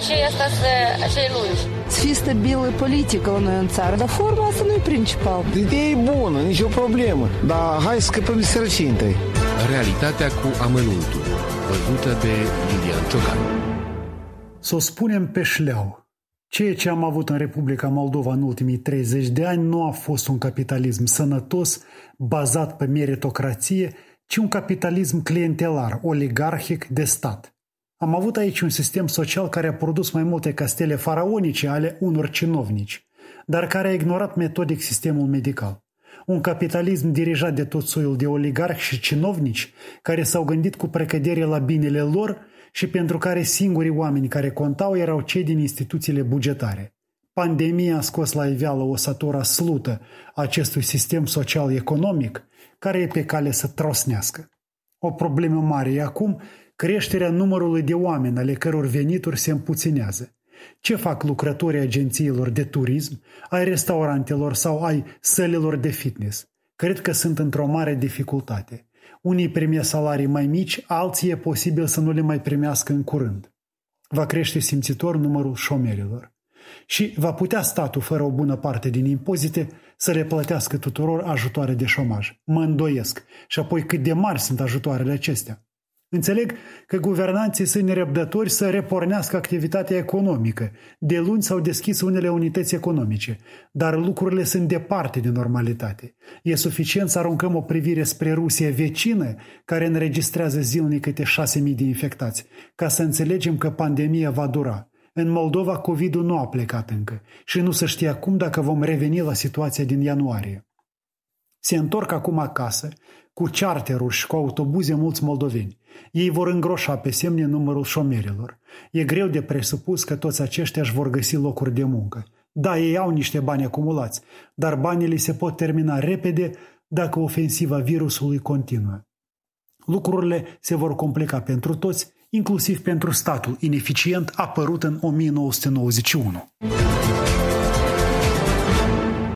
și asta să lungi. Să fie stabilă politică la noi în țară, dar forma asta nu e principal. Ideea e bună, nicio problemă, dar hai să scăpăm de sărăcie întâi. Realitatea cu amănuntul, văzută de Lilian Ciocan. Să o spunem pe șleau. Ceea ce am avut în Republica Moldova în ultimii 30 de ani nu a fost un capitalism sănătos, bazat pe meritocrație, ci un capitalism clientelar, oligarhic de stat. Am avut aici un sistem social care a produs mai multe castele faraonice ale unor cinovnici, dar care a ignorat metodic sistemul medical. Un capitalism dirijat de tot soiul de oligarhi și cinovnici care s-au gândit cu precădere la binele lor și pentru care singurii oameni care contau erau cei din instituțiile bugetare. Pandemia a scos la iveală o satura slută a acestui sistem social-economic care e pe cale să trosnească. O problemă mare e acum creșterea numărului de oameni ale căror venituri se împuținează. Ce fac lucrătorii agențiilor de turism, ai restaurantelor sau ai sălilor de fitness? Cred că sunt într-o mare dificultate. Unii primesc salarii mai mici, alții e posibil să nu le mai primească în curând. Va crește simțitor numărul șomerilor. Și va putea statul, fără o bună parte din impozite, să le plătească tuturor ajutoare de șomaj. Mă îndoiesc. Și apoi cât de mari sunt ajutoarele acestea. Înțeleg că guvernanții sunt nerăbdători să repornească activitatea economică. De luni s-au deschis unele unități economice, dar lucrurile sunt departe de normalitate. E suficient să aruncăm o privire spre Rusia vecină, care înregistrează zilnic câte 6.000 de infectați, ca să înțelegem că pandemia va dura. În Moldova COVID-ul nu a plecat încă și nu se știe acum dacă vom reveni la situația din ianuarie. Se întorc acum acasă cu charteruri și cu autobuze mulți moldoveni. Ei vor îngroșa pe semne numărul șomerilor. E greu de presupus că toți aceștia își vor găsi locuri de muncă. Da, ei au niște bani acumulați, dar banii se pot termina repede dacă ofensiva virusului continuă. Lucrurile se vor complica pentru toți, inclusiv pentru statul ineficient apărut în 1991.